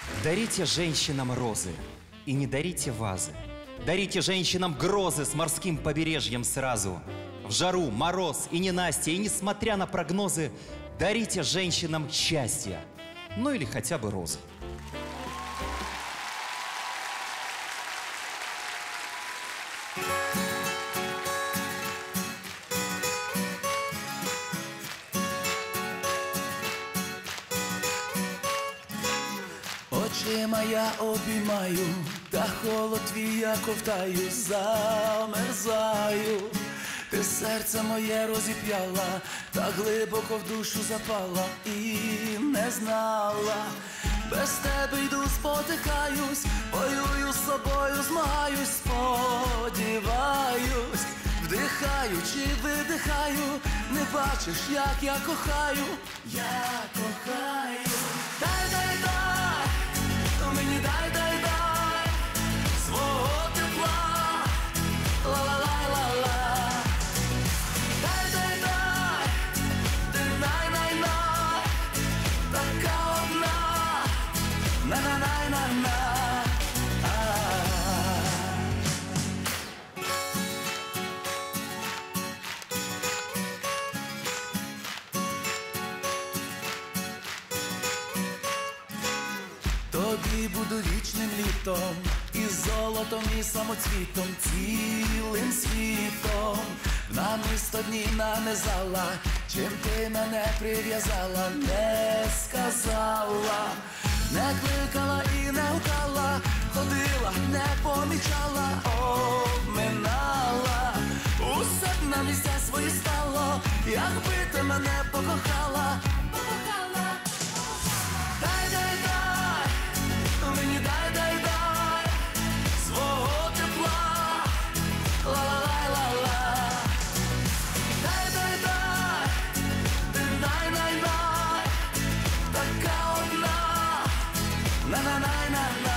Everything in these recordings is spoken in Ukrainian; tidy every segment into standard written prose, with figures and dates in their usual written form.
Дарите женщинам розы и не дарите вазы. Дарите женщинам грозы с морским побережьем сразу. В жару, мороз и ненастье, и несмотря на прогнозы, дарите женщинам счастье, ну или хотя бы розы. Очима я обіймаю, та холод твій я ковтаю, замерзаю. Ти серце моє розіп'яла, та глибоко в душу запала і не знала. Без тебе йду, спотикаюсь, воюю з собою, змагаюсь, сподіваюсь. Вдихаю чи видихаю, не бачиш, як я кохаю, я кохаю. Дай, дай, дай, мені дай, дай, дай свого тепла, ла-ла-ла-ла-ла. Дай, дай, дай, ти най-най-най, така одна, на-на-най-на-на. Тобі буду вічним літом, і золотом, і самоцвітом, цілим світом. Намисто дні нанизала, чим ти мене прив'язала, не сказала, не кликала і не гукала, ходила, не помічала, обминала. Усе б на місця свої стало, якби ти мене покохала. Дай, дай, дай, мені дай, дай, дай свого тепла, ла-ла-ла-ла-ла. Дай, дай, дай, ти най-най-най, така одна, на-на-най-на-на.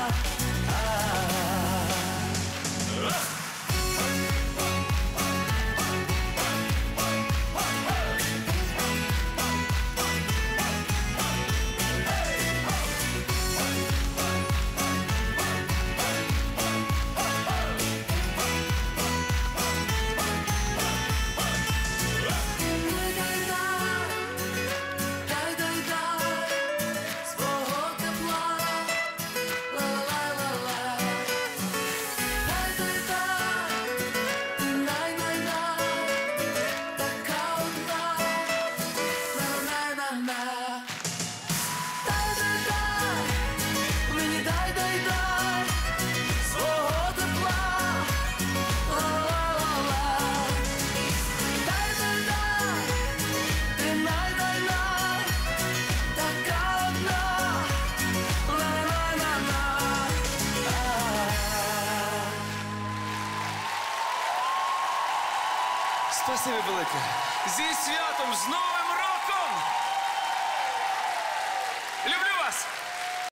Спасибі велике. Зі святом, з Новим роком! Люблю!